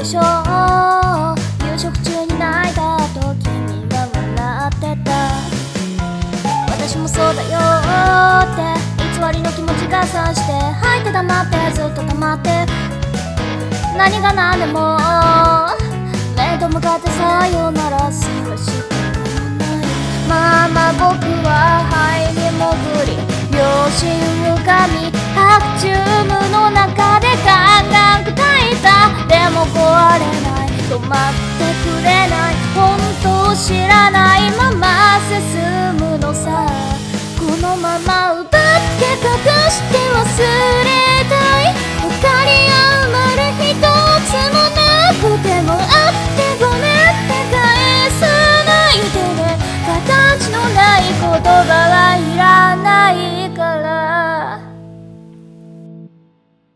でしょう。夕食中に泣いた後君は笑ってた。私もそうだよって偽りの気持ちがさして吐いて黙ってずっと黙って、何が何でも面と向かってさよならすらしてもないまま、僕は肺に潜り両親浮み白チュームの中でガンガン砕いた。でも壊れない、止まってくれない、本当を知らないまま